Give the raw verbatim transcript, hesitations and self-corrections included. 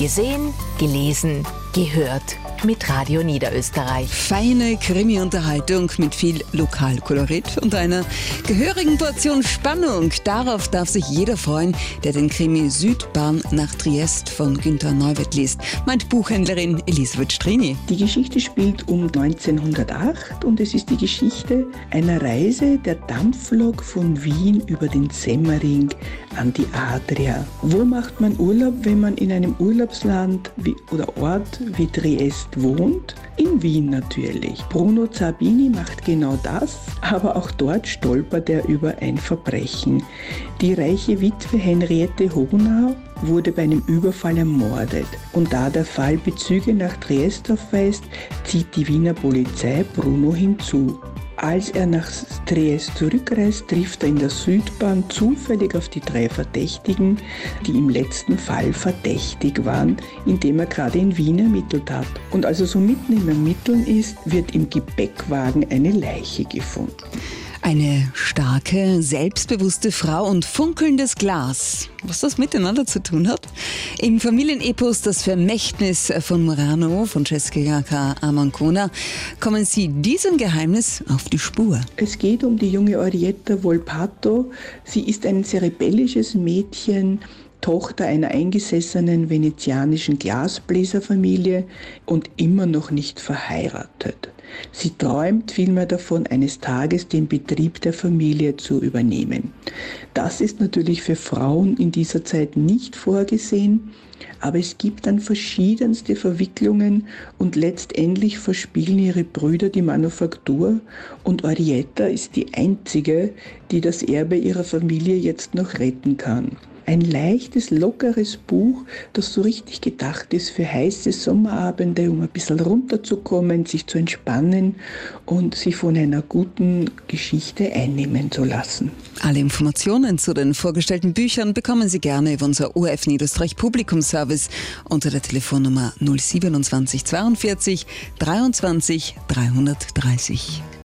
Gesehen, gelesen, gehört mit Radio Niederösterreich. Feine Krimi-Unterhaltung mit viel Lokalkolorit und einer gehörigen Portion Spannung. Darauf darf sich jeder freuen, der den Krimi Südbahn nach Triest von Günter Neuwirth liest, meint Buchhändlerin Elisabeth Strini. Die Geschichte spielt um neunzehnhundertacht und es ist die Geschichte einer Reise der Dampflok von Wien über den Semmering an die Adria. Wo macht man Urlaub, wenn man in einem Urlaubsland wie, oder Ort wie Triest wohnt? In Wien natürlich. Bruno Zabini macht genau das, aber auch dort stolpert er über ein Verbrechen. Die reiche Witwe Henriette Honau wurde bei einem Überfall ermordet. Und da der Fall Bezüge nach Triest aufweist, zieht die Wiener Polizei Bruno hinzu. Als er nach Triest zurückreist, trifft er in der Südbahn zufällig auf die drei Verdächtigen, die im letzten Fall verdächtig waren, indem er gerade in Wien ermittelt hat. Und als er so mitten im Ermitteln ist, wird im Gepäckwagen eine Leiche gefunden. Eine starke, selbstbewusste Frau und funkelndes Glas. Was das miteinander zu tun hat? Im Familienepos Das Vermächtnis von Murano von Cesca Amancona kommen Sie diesem Geheimnis auf die Spur. Es geht um die junge Orietta Volpato. Sie ist ein sehr rebellisches Mädchen, Tochter einer eingesessenen venezianischen Glasbläserfamilie und immer noch nicht verheiratet. Sie träumt vielmehr davon, eines Tages den Betrieb der Familie zu übernehmen. Das ist natürlich für Frauen in dieser Zeit nicht vorgesehen, aber es gibt dann verschiedenste Verwicklungen und letztendlich verspielen ihre Brüder die Manufaktur und Orietta ist die einzige, die das Erbe ihrer Familie jetzt noch retten kann. Ein leichtes, lockeres Buch, das so richtig gedacht ist für heiße Sommerabende, um ein bisschen runterzukommen, sich zu entspannen und sich von einer guten Geschichte einnehmen zu lassen. Alle Informationen zu den vorgestellten Büchern bekommen Sie gerne über unser O R F Niederösterreich Publikumsservice unter der Telefonnummer null siebenundzwanzig zweiundvierzig dreiundzwanzig dreihundertdreißig.